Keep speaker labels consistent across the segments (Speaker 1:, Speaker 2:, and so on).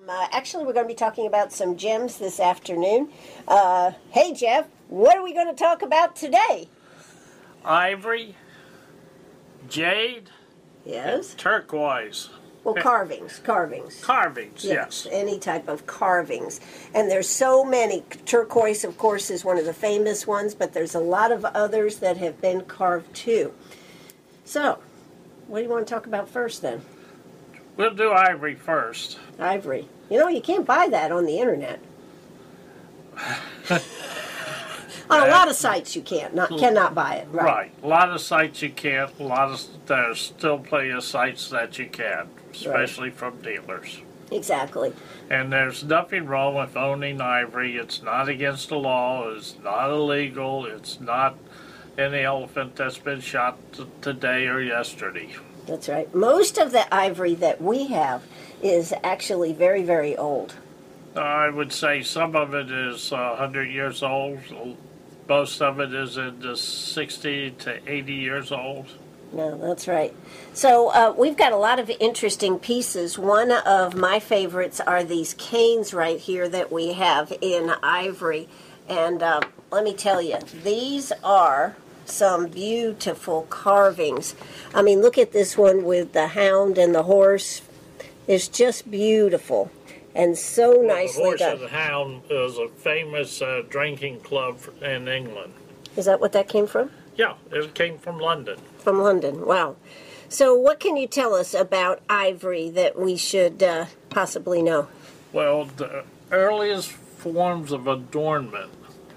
Speaker 1: Actually, we're going to be talking about some gems this afternoon. Hey, Jeff, what are we going to talk about today?
Speaker 2: Ivory, jade,
Speaker 1: Yes.
Speaker 2: and turquoise.
Speaker 1: Well, carvings.
Speaker 2: Carvings, yes.
Speaker 1: Any type of carvings. And there's so many. Turquoise, of course, is one of the famous ones, but there's a lot of others that have been carved too. So, what do you want to talk about first then?
Speaker 2: We'll do ivory first.
Speaker 1: Ivory. You know, you can't buy that on the internet. On a lot of sites you cannot buy it.
Speaker 2: Right. A lot of sites you can't. There's still plenty of sites that you can, especially from dealers.
Speaker 1: Exactly.
Speaker 2: And there's nothing wrong with owning ivory. It's not against the law. It's not illegal. It's not any elephant that's been shot today or yesterday.
Speaker 1: That's right. Most of the ivory that we have is actually very, very old.
Speaker 2: I would say some of it is 100 years old. Most of it is in the 60 to 80 years old.
Speaker 1: No, that's right. So we've got a lot of interesting pieces. One of my favorites are these canes right here that we have in ivory. And let me tell you, these are some beautiful carvings. I mean, look at this one with the hound and the horse. It's just beautiful and so nicely
Speaker 2: the Horse
Speaker 1: done.
Speaker 2: and the Hound is a famous drinking club in England.
Speaker 1: Is that what that came from?
Speaker 2: Yeah, it came from London.
Speaker 1: From London, wow. So what can you tell us about ivory that we should possibly know?
Speaker 2: Well, the earliest forms of adornment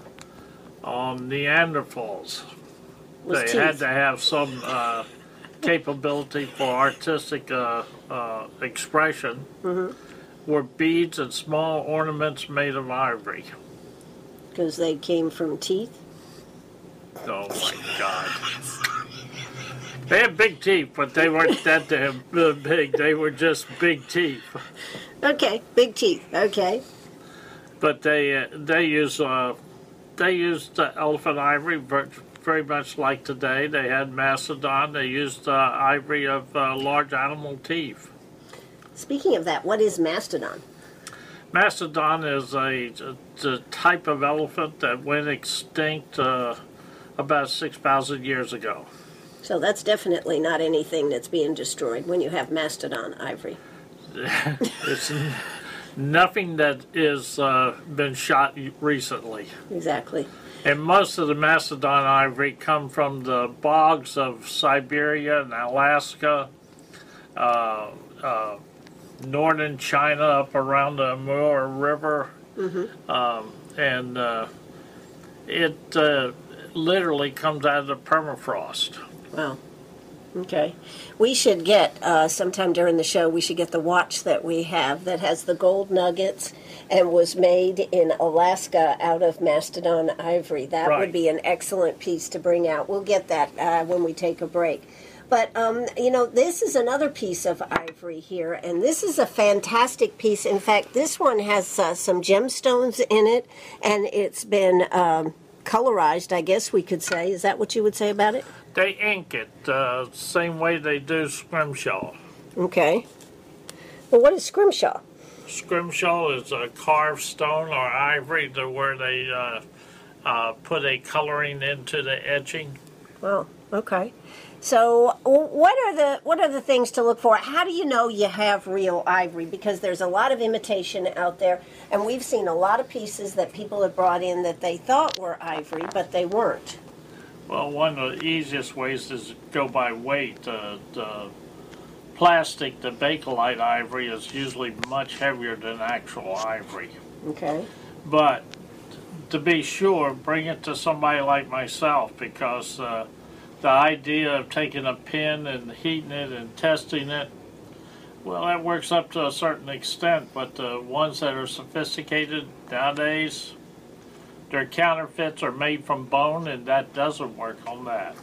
Speaker 2: on Neanderthals, they had to have some capability for artistic expression, were beads and small ornaments made of ivory.
Speaker 1: Because they came from teeth?
Speaker 2: Oh my God. They had big teeth, but they weren't that damn big. They were just big teeth.
Speaker 1: Okay, big teeth, okay.
Speaker 2: But they used elephant ivory very much like today. They had mastodon. They used ivory of large animal teeth.
Speaker 1: Speaking of that, what is mastodon?
Speaker 2: Mastodon is a type of elephant that went extinct about 6,000 years ago.
Speaker 1: So that's definitely not anything that's being destroyed when you have mastodon ivory.
Speaker 2: It's nothing that is been shot recently.
Speaker 1: Exactly.
Speaker 2: And most of the mastodon ivory come from the bogs of Siberia and Alaska, northern China up around the Amur River, and it literally comes out of the permafrost.
Speaker 1: Wow. Okay. We should get, sometime during the show, we should get the watch that we have that has the gold nuggets and was made in Alaska out of mastodon ivory. That would be an excellent piece to bring out. We'll get that when we take a break. But, you know, this is another piece of ivory here, and this is a fantastic piece. In fact, this one has some gemstones in it, and it's been colorized, I guess we could say. Is that what you would say about it?
Speaker 2: They ink it same way they do scrimshaw.
Speaker 1: Okay. Well, what is scrimshaw?
Speaker 2: Scrimshaw is a carved stone or ivory where they put a coloring into the etching.
Speaker 1: Oh, okay. So, what are the things to look for? How do you know you have real ivory? Because there's a lot of imitation out there, and we've seen a lot of pieces that people have brought in that they thought were ivory, but they weren't.
Speaker 2: Well, one of the easiest ways is to go by weight. The plastic, the Bakelite ivory, is usually much heavier than actual ivory.
Speaker 1: Okay.
Speaker 2: But to be sure, bring it to somebody like myself, because the idea of taking a pin and heating it and testing it, well, that works up to a certain extent, but the ones that are sophisticated nowadays, their counterfeits are made from bone, and that doesn't work on that.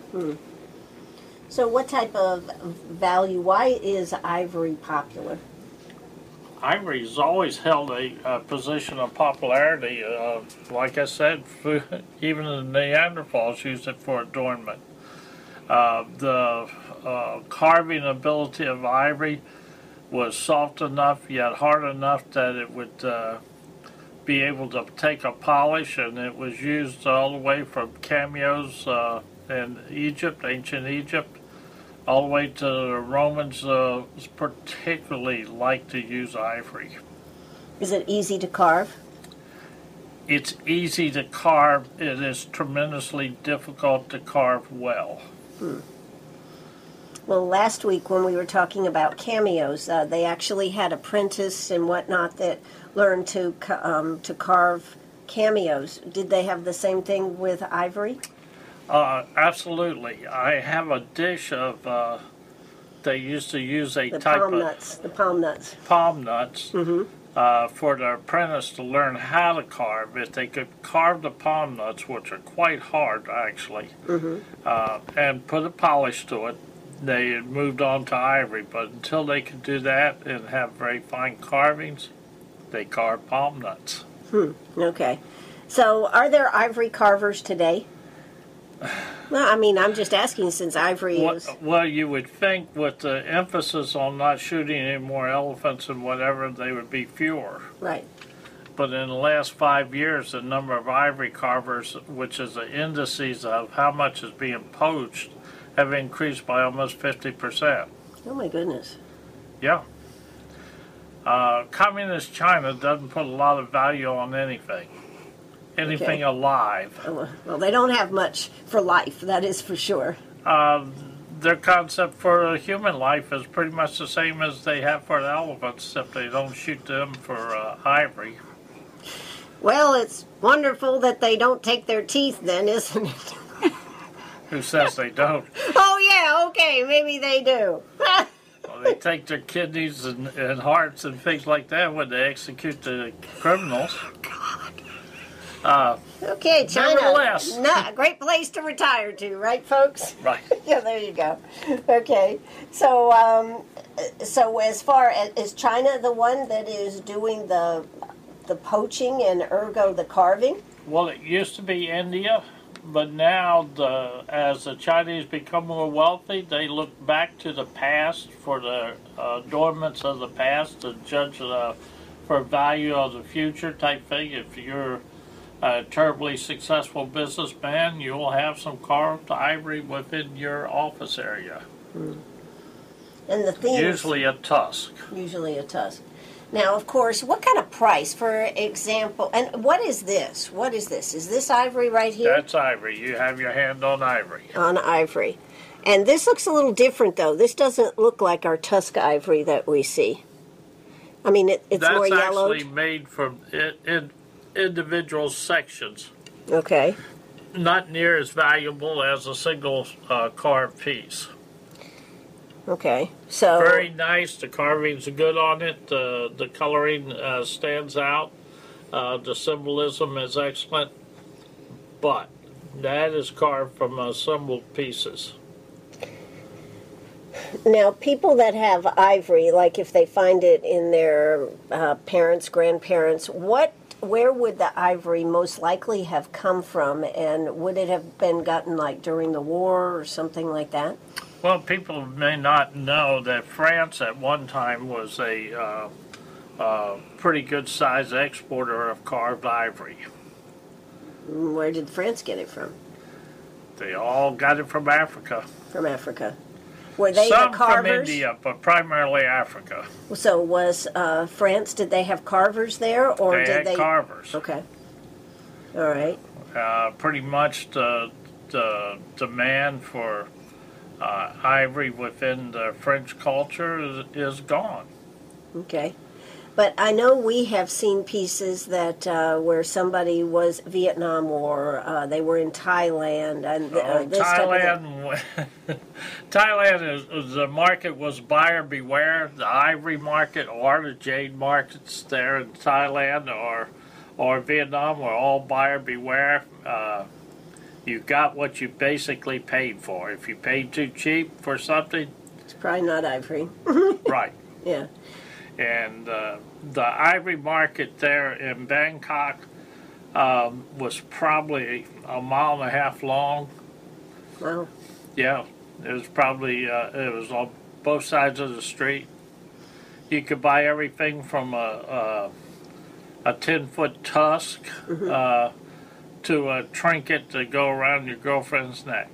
Speaker 1: So what type of value, why is ivory popular?
Speaker 2: Ivory has always held a position of popularity. Like I said, even the Neanderthals used it for adornment. The carving ability of ivory, was soft enough yet hard enough that it would be able to take a polish, and it was used all the way from cameos in Egypt, ancient Egypt, all the way to the Romans particularly liked to use ivory.
Speaker 1: Is it easy to carve?
Speaker 2: It's easy to carve. It is tremendously difficult to carve well.
Speaker 1: Well, last week when we were talking about cameos, they actually had apprentices and whatnot that learned to carve cameos. Did they have the same thing with ivory?
Speaker 2: Absolutely. I have a dish of, they used to use a
Speaker 1: The
Speaker 2: type
Speaker 1: palm
Speaker 2: of
Speaker 1: nuts. The palm nuts.
Speaker 2: palm nuts for the apprentice to learn how to carve. If they could carve the palm nuts, which are quite hard actually, and put a polish to it, they had moved on to ivory. But until they could do that and have very fine carvings, they carved palm nuts.
Speaker 1: Okay. So are there ivory carvers today? Well, I mean, I'm just asking since ivory is...
Speaker 2: Well, you would think with the emphasis on not shooting any more elephants and whatever, they would be fewer.
Speaker 1: Right.
Speaker 2: But in the last 5 years, the number of ivory carvers, which is the indices of how much is being poached, have increased by almost 50%.
Speaker 1: Oh, my goodness.
Speaker 2: Yeah. Communist China doesn't put a lot of value on anything. Anything alive.
Speaker 1: Oh, well, they don't have much for life, that is for sure.
Speaker 2: Their concept for human life is pretty much the same as they have for the elephants, except they don't shoot them for ivory.
Speaker 1: Well, it's wonderful that they don't take their teeth then, isn't it?
Speaker 2: Who says they don't?
Speaker 1: Oh, yeah, okay, maybe they do.
Speaker 2: Well, they take their kidneys and hearts and things like that when they execute the criminals.
Speaker 1: Okay, China.
Speaker 2: Nevertheless.
Speaker 1: A great place to retire to, right, folks?
Speaker 2: Right.
Speaker 1: Yeah, there you go. Okay, so so as far as is China the one that is doing the poaching and ergo the carving?
Speaker 2: Well, it used to be India, but now as the Chinese become more wealthy, they look back to the past for the adornments of the past to judge for value of the future type thing. If you're a terribly successful businessman, you will have some carved ivory within your office area.
Speaker 1: And the theme
Speaker 2: Usually a tusk.
Speaker 1: Usually a tusk. Now, of course, what kind of price, for example, and what is this? What is this? Is this ivory right here?
Speaker 2: That's ivory. You have your hand on ivory.
Speaker 1: On ivory. And this looks a little different, though. This doesn't look like our tusk ivory that we see. I mean, it's more yellowed.
Speaker 2: That's actually made from individual sections.
Speaker 1: Okay.
Speaker 2: Not near as valuable as a single carved piece.
Speaker 1: Okay. So
Speaker 2: very nice. The carving's good on it. The coloring stands out. The symbolism is excellent. But that is carved from assembled pieces.
Speaker 1: Now, people that have ivory, like if they find it in their parents, grandparents, where would the ivory most likely have come from, and would it have been gotten like during the war or something like that?
Speaker 2: Well, people may not know that France at one time was a pretty good sized exporter of carved ivory.
Speaker 1: Where did France get it from?
Speaker 2: They all got it from Africa.
Speaker 1: From Africa. Were they
Speaker 2: some
Speaker 1: the carvers?
Speaker 2: from India, but primarily Africa.
Speaker 1: So was France, did they have carvers there? Or
Speaker 2: they
Speaker 1: did
Speaker 2: had carvers.
Speaker 1: Okay. All right.
Speaker 2: Pretty much the demand for ivory within the French culture is gone.
Speaker 1: Okay. But I know we have seen pieces that where somebody was Vietnam War, they were in Thailand, and this
Speaker 2: Thailand. Thailand the market was buyer beware. The ivory market or the jade markets there in Thailand or Vietnam were all buyer beware. You got what you basically paid for. If you paid too cheap for something,
Speaker 1: it's probably not ivory.
Speaker 2: Right.
Speaker 1: Yeah.
Speaker 2: And the ivory market there in Bangkok was probably a mile and a half long.
Speaker 1: Wow.
Speaker 2: Yeah, it was probably it was on both sides of the street. You could buy everything from a 10-foot tusk to a trinket to go around your girlfriend's neck.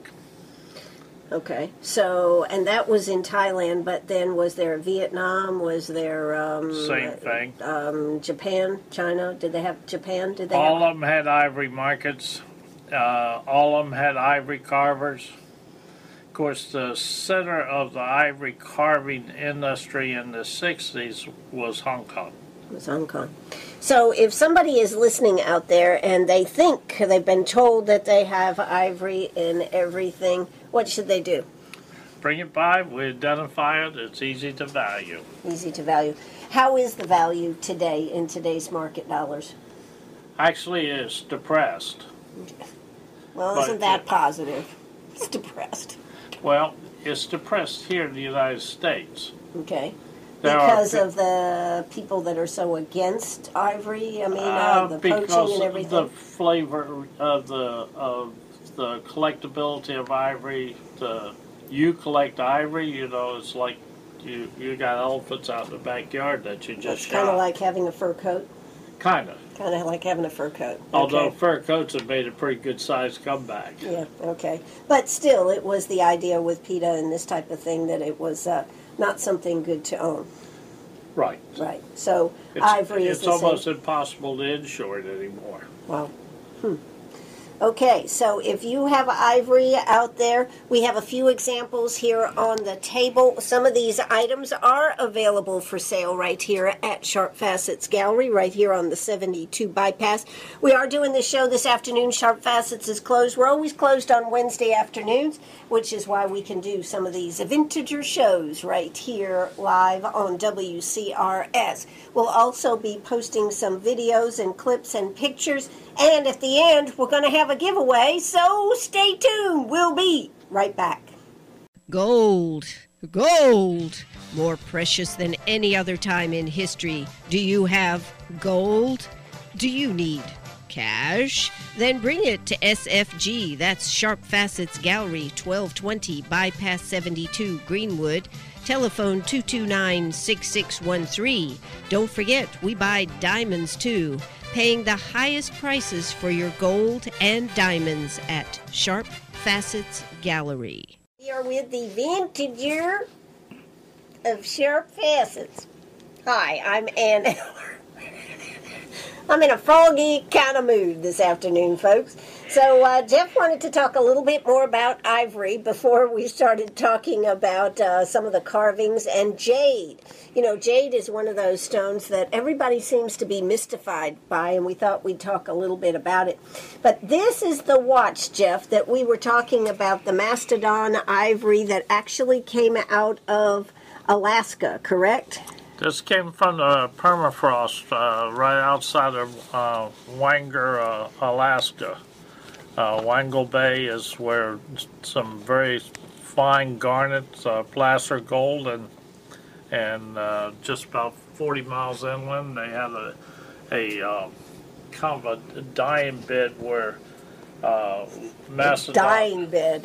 Speaker 1: Okay, so, and that was in Thailand, but then was there Vietnam? Was there
Speaker 2: Same thing.
Speaker 1: Japan, China? Did they have Japan? Did they
Speaker 2: All
Speaker 1: have?
Speaker 2: of them had ivory markets. All of them had ivory carvers. Of course, the center of the ivory carving industry in the 60s was Hong Kong.
Speaker 1: It was Hong Kong. So if somebody is listening out there and they think they've been told that they have ivory in everything, what should they do?
Speaker 2: Bring it by, we identify it, it's easy to value.
Speaker 1: Easy to value. How is the value today in today's market dollars?
Speaker 2: Actually, it's depressed.
Speaker 1: Well,
Speaker 2: But
Speaker 1: isn't that
Speaker 2: it-
Speaker 1: positive? It's depressed.
Speaker 2: Well, it's depressed here in the United States.
Speaker 1: Okay.
Speaker 2: There are
Speaker 1: Because
Speaker 2: pe-
Speaker 1: of the people that are so against ivory, the poaching
Speaker 2: because
Speaker 1: and
Speaker 2: the
Speaker 1: everything.
Speaker 2: flavor of the collectability of ivory, you collect ivory, you know, it's like you got elephants out in the backyard that you just
Speaker 1: It's
Speaker 2: shot.
Speaker 1: kind of like having a fur coat.
Speaker 2: Kind of.
Speaker 1: Kind of like having a fur coat.
Speaker 2: Although
Speaker 1: Okay.
Speaker 2: fur coats have made a pretty good sized comeback.
Speaker 1: Yeah, okay. But still, it was the idea with PETA and this type of thing that it was not something good to own.
Speaker 2: Right.
Speaker 1: Right. So ivory is
Speaker 2: It's
Speaker 1: the
Speaker 2: almost
Speaker 1: same.
Speaker 2: impossible to insure it anymore.
Speaker 1: Wow. Okay, so if you have ivory out there, we have a few examples here on the table. Some of these items are available for sale right here at Sharp Facets Gallery, right here on the 72 bypass. We are doing this show this afternoon. Sharp Facets is closed. We're always closed on Wednesday afternoons, which is why we can do some of these vintager shows right here live on WCRS. We'll also be posting some videos and clips and pictures, and at the end, we're going to have a giveaway, so stay tuned. We'll be right back.
Speaker 3: Gold. Gold. More precious than any other time in history. Do you have gold? Do you need cash? Then bring it to SFG. That's Sharp Facets Gallery, 1220 Bypass 72 Greenwood. Telephone 229-6613. Don't forget, we buy diamonds too. Paying the highest prices for your gold and diamonds at Sharp Facets Gallery.
Speaker 1: We are with the vintager of Sharp Facets. Hi, I'm Ann Eller. I'm in a froggy kind of mood this afternoon, folks. So Jeff wanted to talk a little bit more about ivory before we started talking about some of the carvings and jade. You know, jade is one of those stones that everybody seems to be mystified by, and we thought we'd talk a little bit about it. But this is the watch, Jeff, that we were talking about, the Mastodon ivory that actually came out of Alaska, correct?
Speaker 2: This came from the permafrost right outside of Wanger, Alaska. Wangle Bay is where some very fine garnets, placer gold, and just about 40 miles inland, they had a kind of a dying bed where Macedon.
Speaker 1: Dying bed.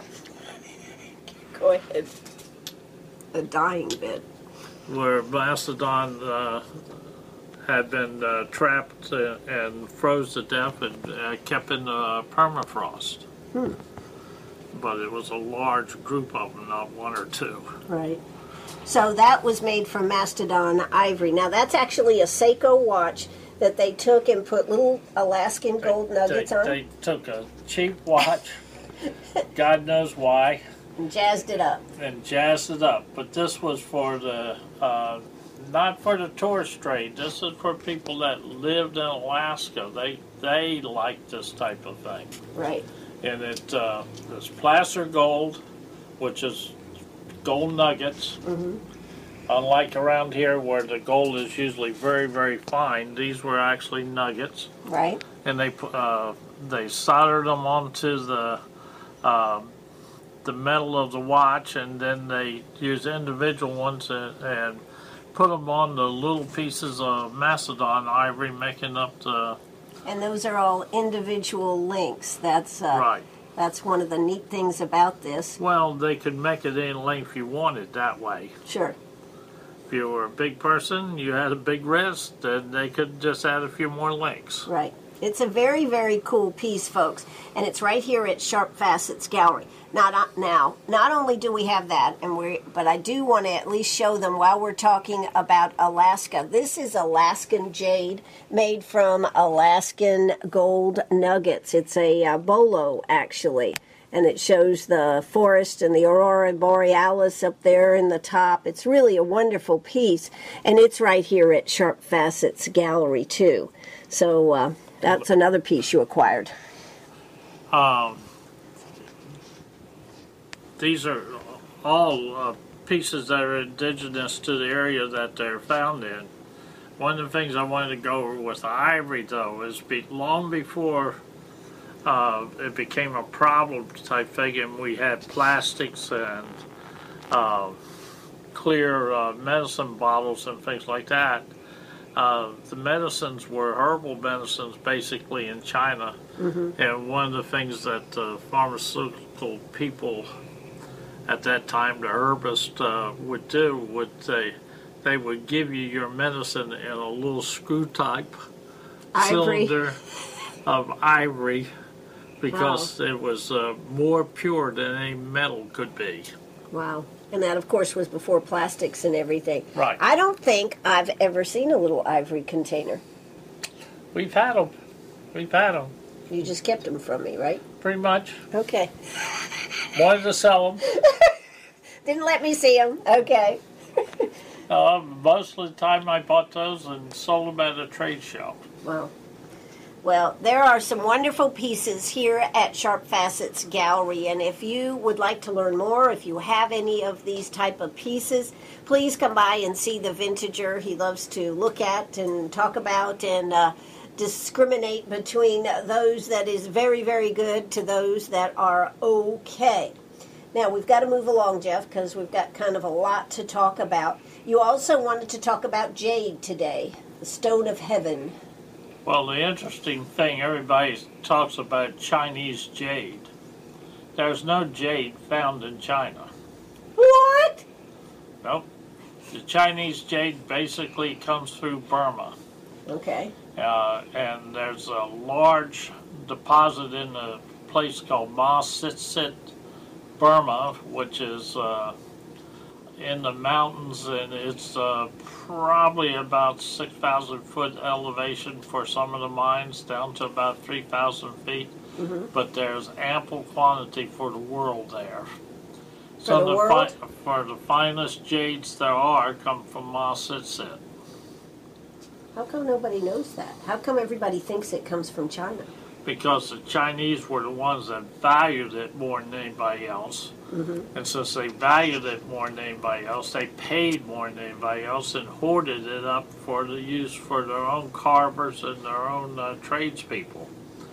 Speaker 1: Go ahead. A dying bed.
Speaker 2: Where Macedon had been trapped and froze to death and kept in the permafrost. But it was a large group of them, not one or two.
Speaker 1: Right. So that was made from Mastodon ivory. Now that's actually a Seiko watch that they took and put little Alaskan gold nuggets on
Speaker 2: They took a cheap watch, God knows why,
Speaker 1: and jazzed it up.
Speaker 2: and jazzed it up. But this was for the, not for the tourist trade. This is for people that lived in Alaska. They like this type of thing.
Speaker 1: Right.
Speaker 2: And it's placer gold, which is gold nuggets. Unlike around here where the gold is usually very, very fine, these were actually nuggets.
Speaker 1: Right.
Speaker 2: And they soldered them onto the metal of the watch, and then they used individual ones and put them on the little pieces of Macedon ivory, making up the
Speaker 1: And those are all individual links. That's
Speaker 2: right.
Speaker 1: That's one of the neat things about this.
Speaker 2: Well, they could make it any length you wanted that way.
Speaker 1: Sure.
Speaker 2: If you were a big person, you had a big wrist, then they could just add a few more links.
Speaker 1: Right. It's a very, very cool piece, folks, and it's right here at Sharp Facets Gallery. Not only do we have that, but I do want to at least show them while we're talking about Alaska. This is Alaskan jade made from Alaskan gold nuggets. It's a bolo, actually, and it shows the forest and the aurora borealis up there in the top. It's really a wonderful piece, and it's right here at Sharp Facets Gallery, too. So, that's another piece you acquired.
Speaker 2: These are all pieces that are indigenous to the area that they're found in. One of the things I wanted to go over with the ivory, though, is long before it became a problem type thing, and we had plastics and clear medicine bottles and things like that. The medicines were herbal medicines basically in China, and one of the things that the pharmaceutical people at that time, the herbalist, would do would they would give you your medicine in a little screw type cylinder of ivory because it was more pure than any metal could be.
Speaker 1: Wow. And that, of course, was before plastics and everything.
Speaker 2: Right.
Speaker 1: I don't think I've ever seen a little ivory container.
Speaker 2: We've had them. We've had them.
Speaker 1: You just kept them from me, right?
Speaker 2: Pretty much.
Speaker 1: Okay.
Speaker 2: Wanted to sell them.
Speaker 1: Didn't let me see them. Okay.
Speaker 2: Most of the time I bought those and sold them at a trade show.
Speaker 1: Wow. Well, there are some wonderful pieces here at Sharp Facets Gallery, and if you would like to learn more, if you have any of these type of pieces, please come by and see the vintager. He loves to look at and talk about and discriminate between those that is very, very good to those that are okay. Now, we've got to move along, Jeff, because we've got kind of a lot to talk about. You also wanted to talk about jade today, the stone of heaven.
Speaker 2: Well, the interesting thing, everybody talks about Chinese jade. There's no jade found in China.
Speaker 1: What?
Speaker 2: Nope. The Chinese jade basically comes through Burma.
Speaker 1: Okay.
Speaker 2: And there's a large deposit in a place called Ma Sitsit, Burma, which is in the mountains, and it's probably about 6,000 foot elevation for some of the mines, down to about 3,000 feet. But there's ample quantity for the world there.
Speaker 1: For the world?
Speaker 2: For the finest jades there are come from Ma Sitsit.
Speaker 1: How come nobody knows that? How come everybody thinks it comes from China?
Speaker 2: Because the Chinese were the ones that valued it more than anybody else. And since they valued it more than anybody else, they paid more than anybody else and hoarded it up for the use for their own carvers and their own tradespeople.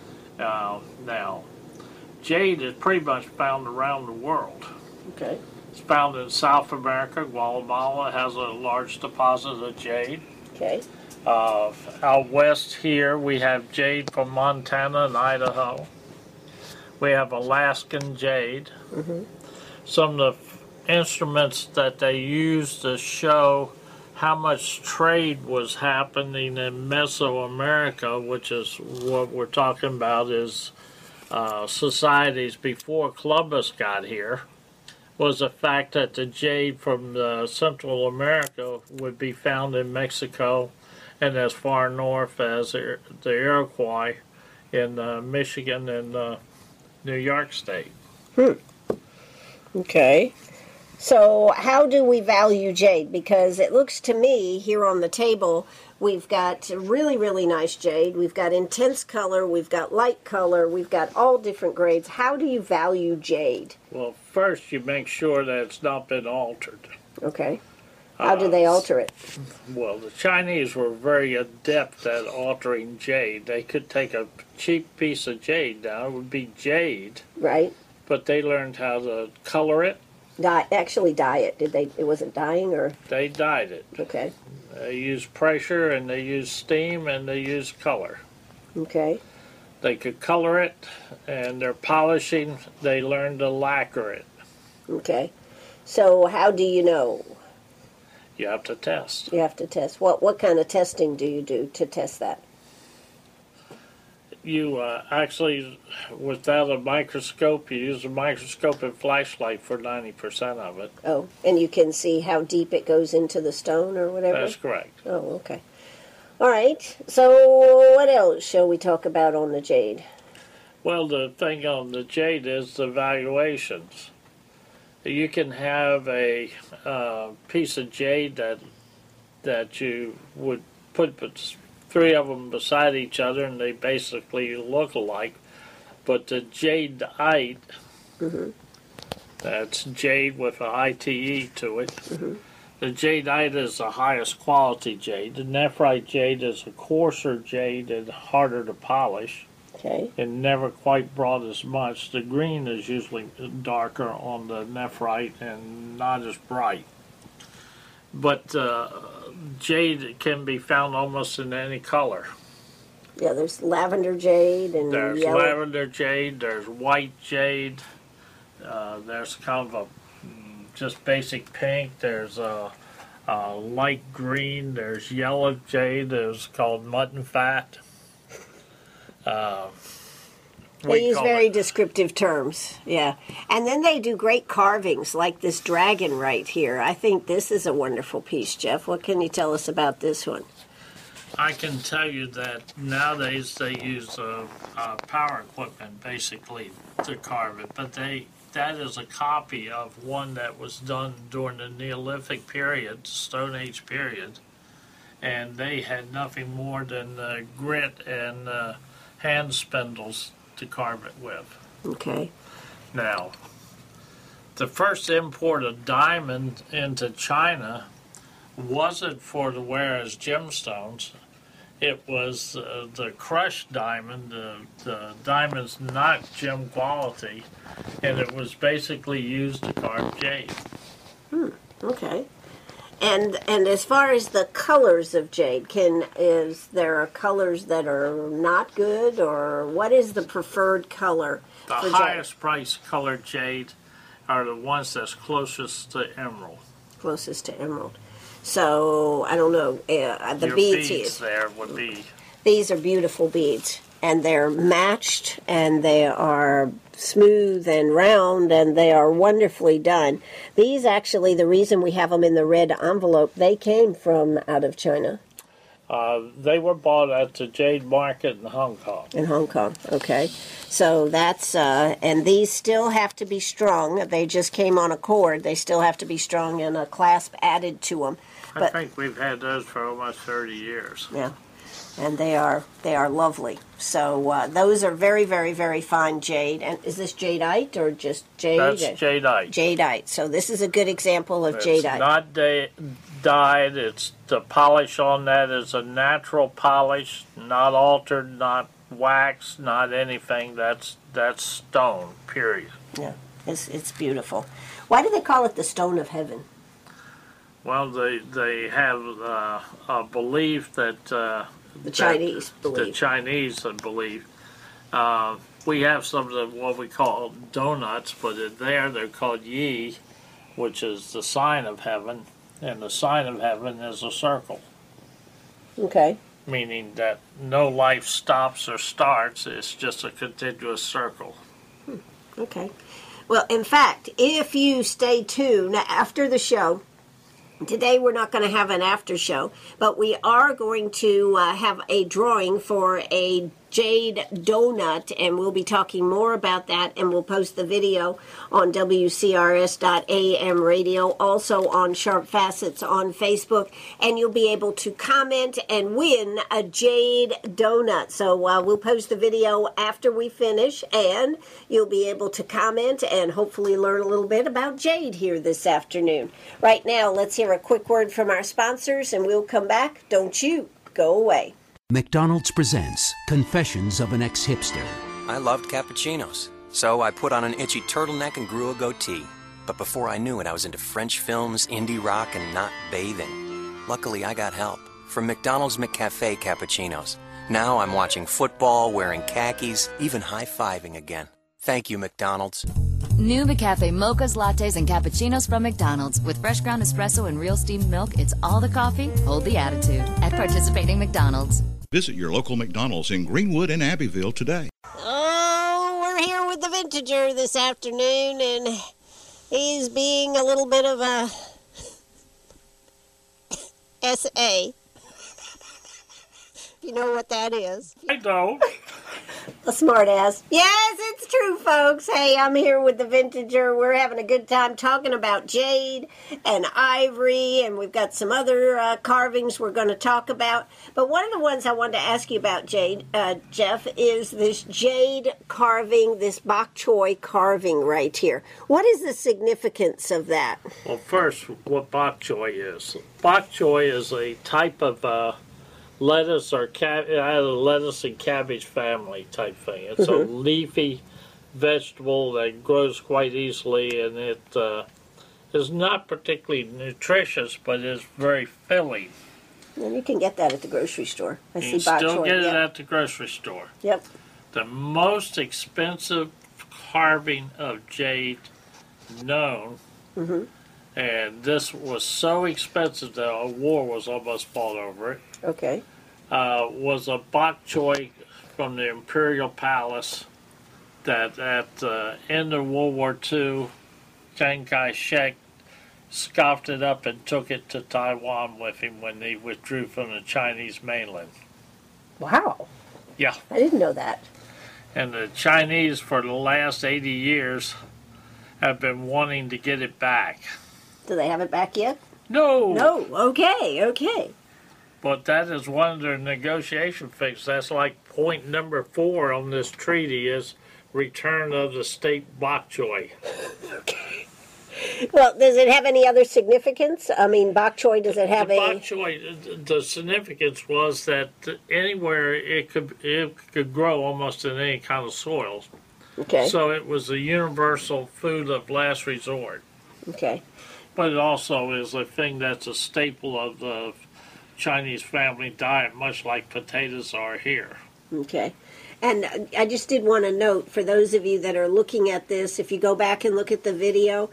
Speaker 2: Now, jade is pretty much found around the world.
Speaker 1: Okay.
Speaker 2: It's found in South America. Guatemala has a large deposit of jade.
Speaker 1: Okay.
Speaker 2: Out west here, we have jade from Montana and Idaho. We have Alaskan jade. Some of the instruments that they used to show how much trade was happening in Mesoamerica, which is what we're talking about, is societies before Columbus got here, was the fact that the jade from Central America would be found in Mexico and as far north as the Iroquois in Michigan and New York State.
Speaker 1: Okay. So how do we value jade? Because it looks to me here on the table, we've got really, really nice jade. We've got intense color. We've got light color. We've got all different grades. How do you value jade?
Speaker 2: Well, first you make sure that it's not been altered.
Speaker 1: Okay. How do they alter it?
Speaker 2: Well, the Chinese were very adept at altering jade. They could take a cheap piece of jade now, it would be jade,
Speaker 1: Right.
Speaker 2: but they learned how to color it.
Speaker 1: Actually dye it. Did they? It wasn't dyeing, or
Speaker 2: They dyed it.
Speaker 1: okay.
Speaker 2: They used pressure and they used steam and they used color.
Speaker 1: Okay.
Speaker 2: They could color it, and their polishing, they learned to lacquer it.
Speaker 1: Okay. So how do you know?
Speaker 2: You have to test.
Speaker 1: You have to test. What kind of testing do you do to test that?
Speaker 2: You actually, without a microscope, you use a microscope and flashlight for 90% of it.
Speaker 1: Oh, and you can see how deep it goes into the stone or whatever?
Speaker 2: That's correct.
Speaker 1: Oh, okay. All right. So what else shall we talk about on the jade?
Speaker 2: Well, the thing on the jade is the valuations. You can have a piece of jade that you would put three of them beside each other, and they basically look alike. But the jadeite, that's jade with an ITE to it. The jadeite is the highest quality jade. The nephrite jade is a coarser jade and harder to polish.
Speaker 1: Okay.
Speaker 2: And never quite brought as much. The green is usually darker on the nephrite and not as bright. But jade can be found almost in any color.
Speaker 1: Yeah, there's lavender jade and
Speaker 2: There's
Speaker 1: yellow.
Speaker 2: lavender jade, there's white jade, there's kind of a just basic pink, there's a light green, there's yellow jade, there's called mutton fat.
Speaker 1: They use very descriptive terms, yeah. And then they do great carvings, like this dragon right here. I think this is a wonderful piece, Jeff. What can you tell us about this one?
Speaker 2: I can tell you that nowadays they use power equipment basically to carve it, but that is a copy of one that was done during the Neolithic period, Stone Age period, and they had nothing more than grit and hand spindles to carve it with.
Speaker 1: Okay.
Speaker 2: Now, the first import of diamond into China wasn't for to wear as gemstones. It was the crushed diamond, the diamond's not gem quality, and it was basically used to carve jade.
Speaker 1: Okay. And as far as the colors of jade, is there colors that are not good, or what is the preferred color
Speaker 2: The
Speaker 1: for
Speaker 2: highest
Speaker 1: jade?
Speaker 2: price colored jade are the ones that's closest to emerald.
Speaker 1: Closest to emerald. So, I don't know, the
Speaker 2: Your
Speaker 1: beads
Speaker 2: beads
Speaker 1: here.
Speaker 2: there would be.
Speaker 1: These are beautiful beads, and they're matched, and they are smooth and round, and they are wonderfully done. These actually, the reason we have them in the red envelope, they came from out of China.
Speaker 2: They were bought at the jade market in Hong Kong.
Speaker 1: In Hong Kong, okay. So that's, and these still have to be strung. They just came on a cord. They still have to be strung and a clasp added to them.
Speaker 2: I think we've had those for almost 30 years.
Speaker 1: Yeah, and they are lovely. So those are very, very, very fine jade. And is this jadeite or just jade?
Speaker 2: That's jadeite.
Speaker 1: Jadeite. So this is a good example of
Speaker 2: It's
Speaker 1: jadeite.
Speaker 2: not dyed. It's the polish on that is a natural polish, not altered, not wax, not anything. That's stone. Period.
Speaker 1: Yeah, it's beautiful. Why do they call it the stone of heaven?
Speaker 2: Well, they have a belief that
Speaker 1: The Chinese believe.
Speaker 2: The Chinese believe. We have some of what we call donuts, but they're called yi, which is the sign of heaven, and the sign of heaven is a circle,
Speaker 1: Okay.
Speaker 2: meaning that no life stops or starts. It's just a continuous circle.
Speaker 1: Okay. Well, in fact, if you stay tuned after the show, today we're not going to have an after show, but we are going to have a drawing for a jade donut, and we'll be talking more about that, and we'll post the video on WCRS.AM radio, also on Sharp Facets on Facebook, and you'll be able to comment and win a jade donut. So we'll post the video after we finish, and you'll be able to comment and hopefully learn a little bit about jade here this afternoon. Right now, let's hear a quick word from our sponsors, and we'll come back. Don't you go away.
Speaker 4: McDonald's presents Confessions of an Ex-Hipster.
Speaker 5: I loved cappuccinos, so I put on an itchy turtleneck and grew a goatee. But before I knew it, I was into French films, indie rock, and not bathing. Luckily, I got help from McDonald's McCafe cappuccinos. Now I'm watching football, wearing khakis, even high-fiving again. Thank you, McDonald's.
Speaker 6: New McCafe mochas, lattes, and cappuccinos from McDonald's. With fresh ground espresso and real steamed milk, it's all the coffee, hold the attitude. At participating McDonald's.
Speaker 7: Visit your local McDonald's in Greenwood and Abbeville today.
Speaker 1: Oh, we're here with the Vintager this afternoon, and he's being a little bit of a S.A. You know what that is?
Speaker 2: I don't.
Speaker 1: A smart ass. Yes, it's true, folks. Hey, I'm here with the Vintager. We're having a good time talking about jade and ivory, and we've got some other carvings we're going to talk about. But one of the ones I wanted to ask you about, Jade, Jeff, is this jade carving, this bok choy carving right here. What is the significance of that?
Speaker 2: Well, first, what bok choy is. Bok choy is a type of lettuce or lettuce and cabbage family type thing. It's a leafy vegetable that grows quite easily, and it is not particularly nutritious, but is very filling.
Speaker 1: And you can get that at the grocery store. I
Speaker 2: You
Speaker 1: see bok
Speaker 2: can still
Speaker 1: choy.
Speaker 2: get it
Speaker 1: Yep.
Speaker 2: at the grocery store.
Speaker 1: Yep.
Speaker 2: The most expensive carving of jade known, and this was so expensive that a war was almost fought over it,
Speaker 1: Okay.
Speaker 2: was a bok choy from the Imperial Palace that at the end of World War II, Chiang Kai-shek scoffed it up and took it to Taiwan with him when they withdrew from the Chinese mainland.
Speaker 1: Wow.
Speaker 2: Yeah,
Speaker 1: I didn't know that.
Speaker 2: and the Chinese for the last 80 years have been wanting to get it back.
Speaker 1: Do they have it back yet?
Speaker 2: No!
Speaker 1: No. Okay.
Speaker 2: But that is one of their negotiation things. That's like point number 4 on this treaty is return of the state bok choy.
Speaker 1: Okay. Well, does it have any other significance? I mean, bok choy, does it have
Speaker 2: The
Speaker 1: a...
Speaker 2: bok choy, the significance was that anywhere it could grow almost in any kind of soil.
Speaker 1: Okay.
Speaker 2: So it was a universal food of last resort.
Speaker 1: Okay.
Speaker 2: But it also is a thing that's a staple of the Chinese family diet, much like potatoes are here.
Speaker 1: Okay. And I just did want to note, for those of you that are looking at this, if you go back and look at the video,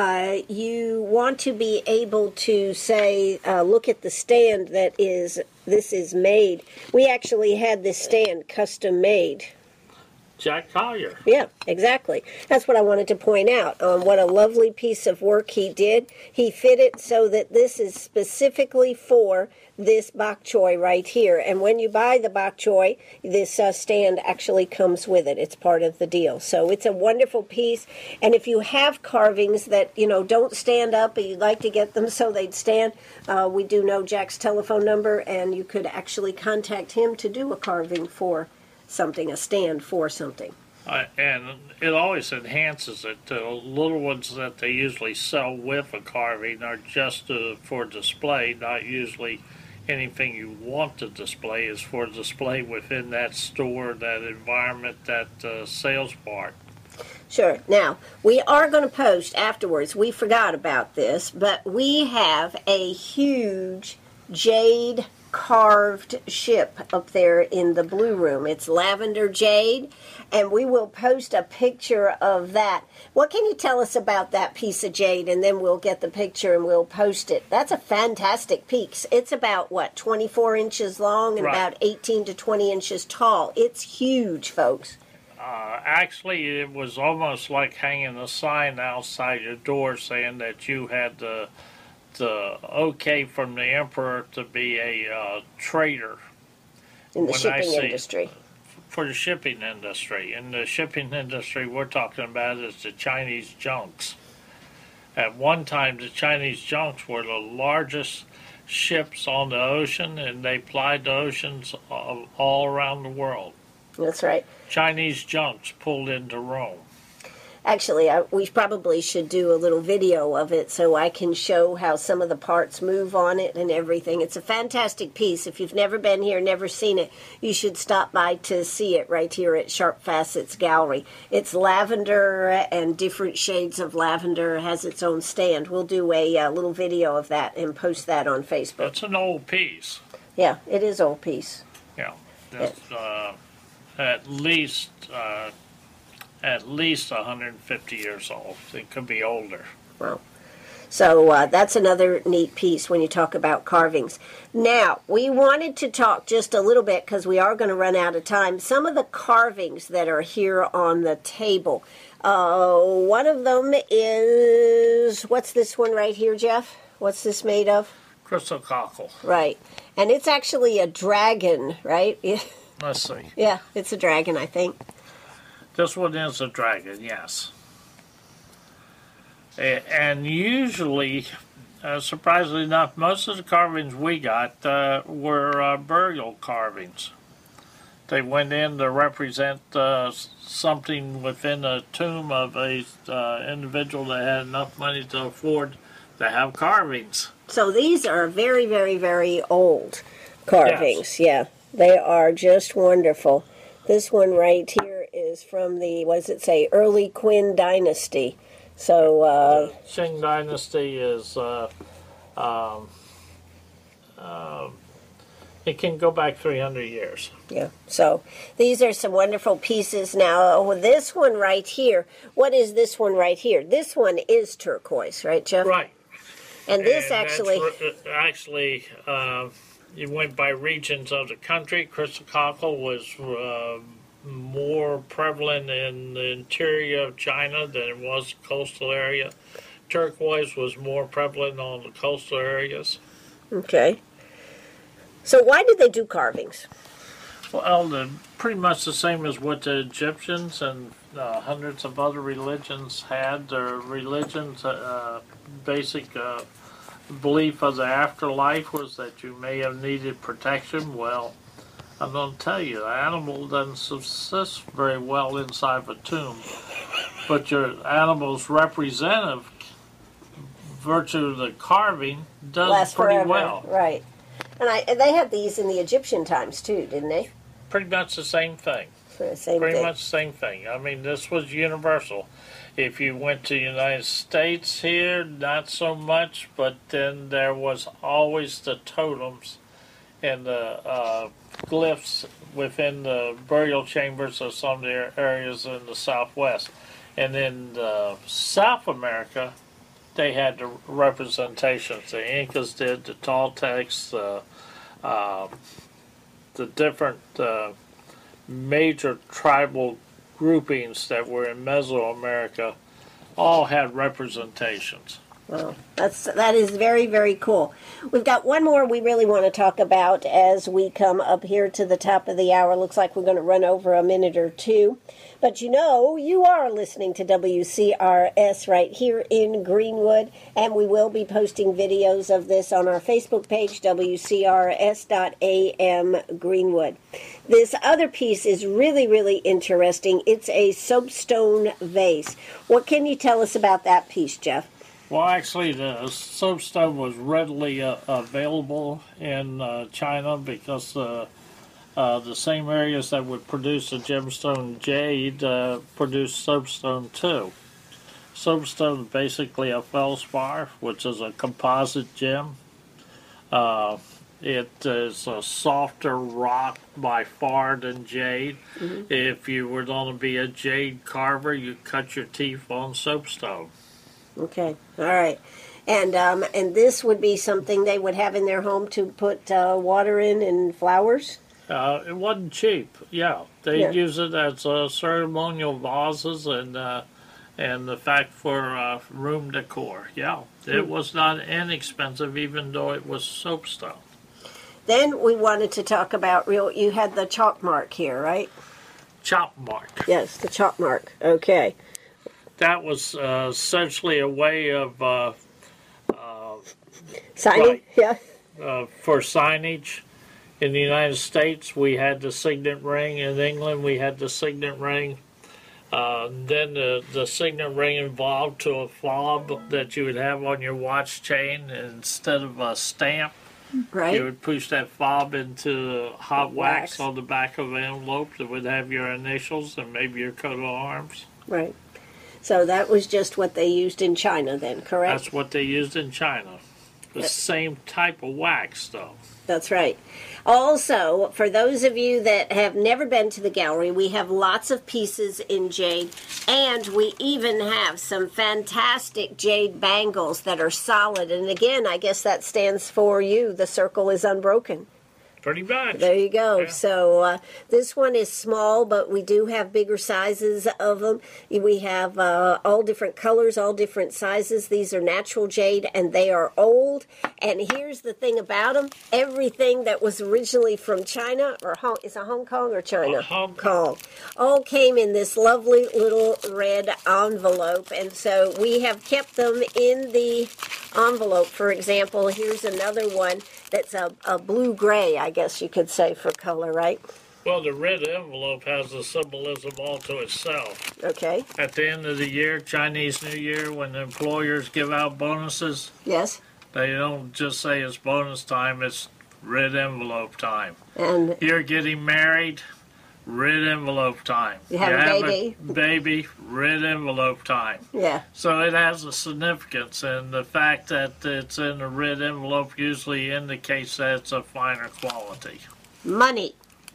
Speaker 1: you want to be able to say, look at the stand that this is made. We actually had this stand custom made.
Speaker 2: Jack Collier.
Speaker 1: Yeah, exactly. That's what I wanted to point out. What a lovely piece of work he did. He fit it so that this is specifically for this bok choy right here. And when you buy the bok choy, this stand actually comes with it. It's part of the deal. So it's a wonderful piece. And if you have carvings that, don't stand up, but you'd like to get them so they'd stand, we do know Jack's telephone number, and you could actually contact him to do a carving for something, a stand for something.
Speaker 2: And it always enhances it. The little ones that they usually sell with a carving are just for display, not usually anything you want to display. Is for display within that store, that environment, that sales part.
Speaker 1: Sure. Now, we are going to post afterwards. We forgot about this, but we have a huge jade carved ship up there in the blue room. It's lavender jade, and we will post a picture of that. What can you tell us about that piece of jade? And then we'll get the picture and we'll post it. That's a fantastic piece. It's about, 24 inches long and
Speaker 2: Right.
Speaker 1: about 18 to 20 inches tall. It's huge, folks.
Speaker 2: Actually, it was almost like hanging a sign outside your door saying that you had the okay from the emperor to be a trader
Speaker 1: In the
Speaker 2: When I
Speaker 1: shipping
Speaker 2: say-
Speaker 1: industry.
Speaker 2: for the shipping industry. In the shipping industry, we're talking about is the Chinese junks. At one time, the Chinese junks were the largest ships on the ocean, and they plied the oceans all around the world.
Speaker 1: That's right.
Speaker 2: Chinese junks pulled into Rome.
Speaker 1: Actually, we probably should do a little video of it so I can show how some of the parts move on it and everything. It's a fantastic piece. If you've never been here, never seen it, you should stop by to see it right here at Sharp Facets Gallery. It's lavender and different shades of lavender. It has its own stand. We'll do a little video of that and post that on Facebook.
Speaker 2: It's an old piece.
Speaker 1: Yeah, it is old piece.
Speaker 2: Yeah, that's, at least at least 150 years old. It could be older.
Speaker 1: Wow. So that's another neat piece when you talk about carvings. Now, we wanted to talk just a little bit, because we are going to run out of time, some of the carvings that are here on the table. One of them is, what's this one right here, Jeff? What's this made of?
Speaker 2: Crystal cockle.
Speaker 1: Right. And it's actually a dragon, right?
Speaker 2: Let's see.
Speaker 1: Yeah, it's a dragon, I think.
Speaker 2: This one is a dragon, yes. And usually, surprisingly enough, most of the carvings we got were burial carvings. They went in to represent something within the tomb of a individual that had enough money to afford to have carvings.
Speaker 1: So these are very, very, very old carvings. Yes. Yeah, they are just wonderful. This one right here is from the, what does it say, early Qin dynasty. So
Speaker 2: the Qing dynasty is it can go back 300 years.
Speaker 1: Yeah. So these are some wonderful pieces. Now this one right here. What is this one right here? This one is turquoise, right, Jeff?
Speaker 2: Right.
Speaker 1: And this actually
Speaker 2: you went by regions of the country. Crystal cockle was more prevalent in the interior of China than it was the coastal area. Turquoise was more prevalent on the coastal areas.
Speaker 1: Okay. So why did they do carvings?
Speaker 2: Well, pretty much the same as what the Egyptians and hundreds of other religions had. Their religions, basic belief of the afterlife was that you may have needed protection. Well, I'm going to tell you, the animal doesn't subsist very well inside of a tomb. But your animal's representative, virtue of the carving, does pretty
Speaker 1: forever.
Speaker 2: Well.
Speaker 1: Right. And they had these in the Egyptian times, too, didn't they?
Speaker 2: Pretty much the same thing.
Speaker 1: Pretty
Speaker 2: much the same thing. I mean, this was universal. If you went to the United States here, not so much, but then there was always the totems and the glyphs within the burial chambers of some of the areas in the Southwest. And in South America, they had the representations. The Incas did, the Toltecs, the different major tribal groupings that were in Mesoamerica all had representations.
Speaker 1: Well, that is very, very cool. We've got one more we really want to talk about as we come up here to the top of the hour. Looks like we're going to run over a minute or two. But you know, you are listening to WCRS right here in Greenwood, and we will be posting videos of this on our Facebook page, WCRS.AM Greenwood. This other piece is really, really interesting. It's a soapstone vase. What can you tell us about that piece, Jeff?
Speaker 2: Well, actually, the soapstone was readily available in China because the same areas that would produce the gemstone jade produce soapstone too. Soapstone is basically a feldspar, which is a composite gem. It is a softer rock by far than jade. Mm-hmm. If you were going to be a jade carver, you cut your teeth on soapstone.
Speaker 1: Okay, all right. And this would be something they would have in their home to put water in and flowers?
Speaker 2: It wasn't cheap. Yeah, they use it as ceremonial vases and the fact for room decor. Yeah, it was not inexpensive, even though it was soapstone. Then
Speaker 1: we wanted to talk about you had the chalk mark here, right?
Speaker 2: Chop mark.
Speaker 1: Yes, the chalk mark. Okay.
Speaker 2: That was essentially a way of
Speaker 1: signing. Yeah.
Speaker 2: For signage. In the United States, we had the signet ring. In England, we had the signet ring. Then the signet ring evolved to a fob that you would have on your watch chain instead of a stamp.
Speaker 1: Right.
Speaker 2: You would push that fob into hot wax on the back of an envelope that would have your initials and maybe your coat of arms.
Speaker 1: Right. So that was just what they used in China then, correct?
Speaker 2: That's what they used in China. the same type of wax, though.
Speaker 1: That's right. Also, for those of you that have never been to the gallery, we have lots of pieces in jade, and we even have some fantastic jade bangles that are solid. And again, I guess that stands for you. The circle is unbroken.
Speaker 2: Pretty much.
Speaker 1: There you go.
Speaker 2: Yeah.
Speaker 1: So this one is small, but we do have bigger sizes of them. We have all different colors, all different sizes. These are natural jade, and they are old. And here's the thing about them. Everything that was originally from China, or is it Hong Kong or China?
Speaker 2: Hong Kong.
Speaker 1: All came in this lovely little red envelope. And so we have kept them in the envelope. For example, here's another one that's a blue-gray, I guess you could say, for color, right?
Speaker 2: Well, the red envelope has a symbolism all to itself.
Speaker 1: Okay.
Speaker 2: At the end of the year, Chinese New Year, when the employers give out bonuses,
Speaker 1: Yes.
Speaker 2: they don't just say it's bonus time, it's red envelope time.
Speaker 1: And
Speaker 2: You're getting married, red envelope time.
Speaker 1: You have a baby.
Speaker 2: Baby, red envelope time.
Speaker 1: yeah,
Speaker 2: So it has a significance, and the fact that it's in a red envelope usually indicates that it's a finer quality.
Speaker 1: money.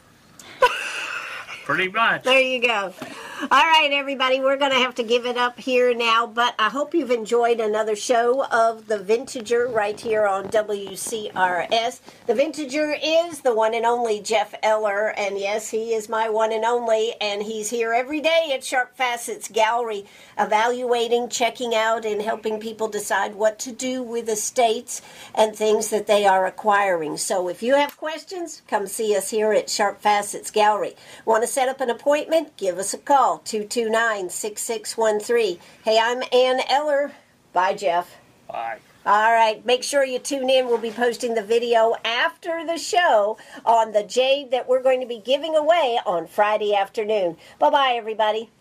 Speaker 2: Pretty much.
Speaker 1: There you go. All right, everybody, we're going to have to give it up here now, but I hope you've enjoyed another show of The Vintager right here on WCRS. The Vintager is the one and only Jeff Eller, and yes, he is my one and only, and he's here every day at Sharp Facets Gallery, evaluating, checking out, and helping people decide what to do with estates and things that they are acquiring. So if you have questions, come see us here at Sharp Facets Gallery. Want to set up an appointment? Give us a call, 229-6613. Hey, I'm Ann Eller. Bye, Jeff.
Speaker 2: Bye.
Speaker 1: All right, make sure you tune in. We'll be posting the video after the show on the jade that we're going to be giving away on Friday afternoon. Bye-bye, everybody.